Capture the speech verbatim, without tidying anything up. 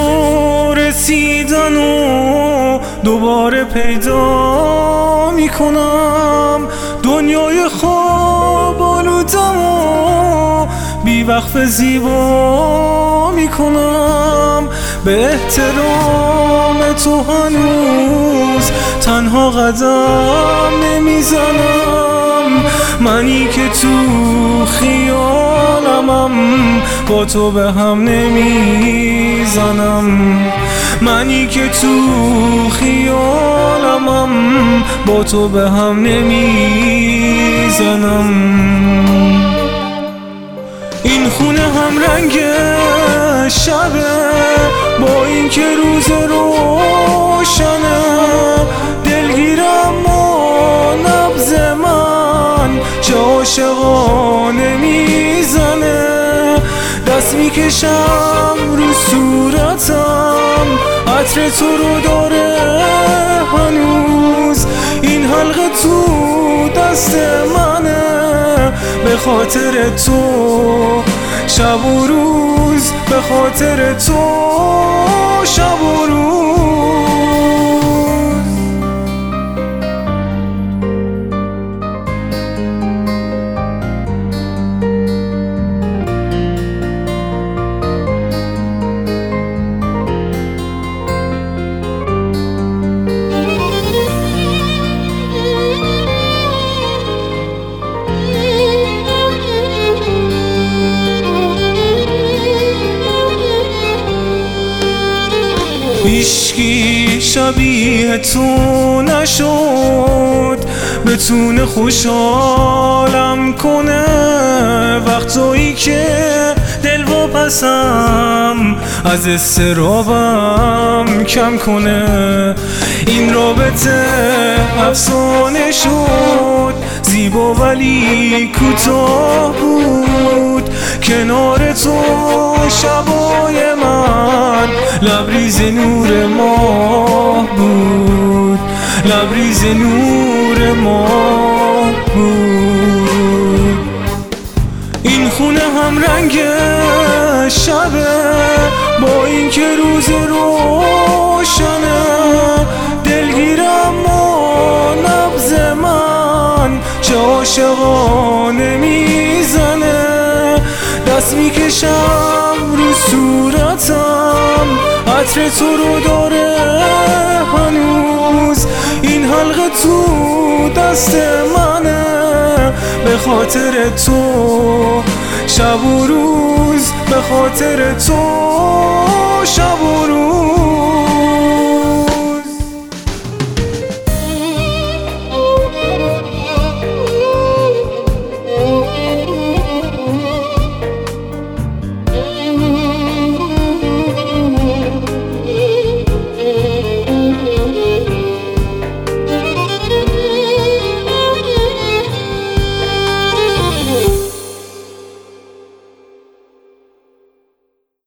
تو رسیدن و دوباره پیدا میکنم. دنیای خواب آلودم و بی وقف زیبا میکنم. به احترام تو هنوز تنها قدم نمیزنم. منی که تو خیالمم با تو به هم نمیزنم. منی که تو خیالمم با تو به هم نمیزنم. این خونه هم رنگ شبه با این که روز روشنه. دلگیرم و نبض من چه عاشقانه میزنه. دست میکشم رو صورتم عطر تو رو داره هنوز. این حلقه تو دست منه به خاطر تو شب و روز. به خاطر تو شب و روز. هیچکی شبیه تو نشد بتونه خوشحالم کنه. وقتایی که دل واپسم از اضطرابم کم کنه. این رابطه افسانه شد زیبا ولی کوتاه بود. کنار تو شبای من لبریز نور ماه بود. لبریز نور ماه بود. این خونه هم رنگ شبه با این که روز روشنه. دلگیرم و نبض من چه عاشقانه میزنه. دست میکشم رو صورتم عطر تو رو داره هنوز. این حلقه تو دست منه به خاطر تو شب و روز. به خاطر تو شب و روز.